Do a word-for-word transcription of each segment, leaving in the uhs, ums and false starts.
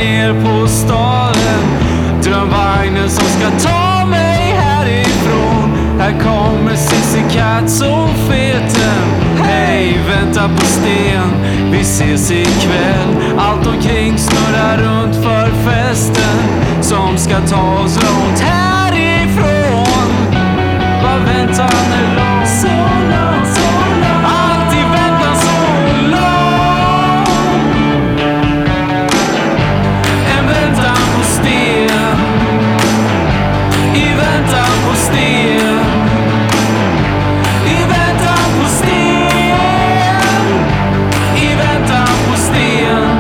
ner på staden. Drömvagnen som ska ta mig härifrån. Här kommer Sissy Katz och feten. Hej, vänta på sten, vi ses ikväll. Allt omkring snurrar runt för festen som ska ta oss långt härifrån. Vad väntan är lång, så lång, så lång. Alltid väntan så lång. En väntan på sten, i väntan på sten, i väntan på sten, i väntan på sten.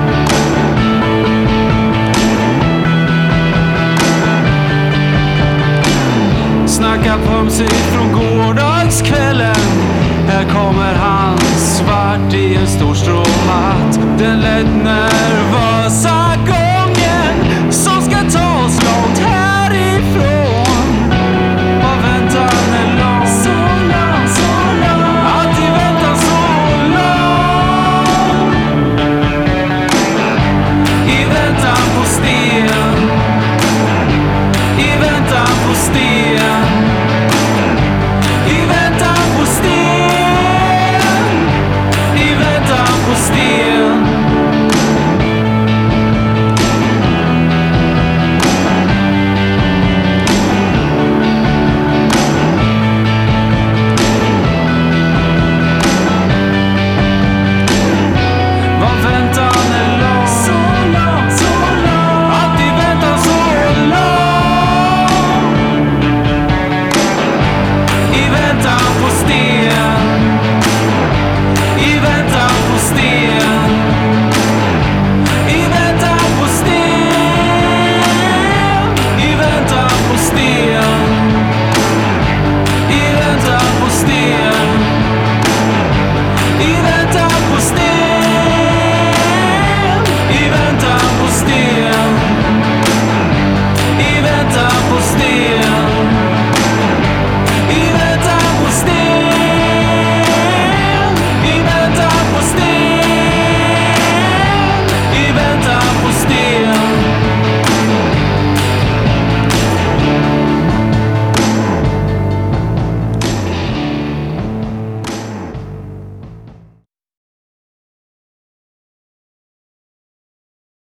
Snacka pumsigt från gårdagskvällen. Här kommer han svart i en stor stråhatt. Den lätt nervös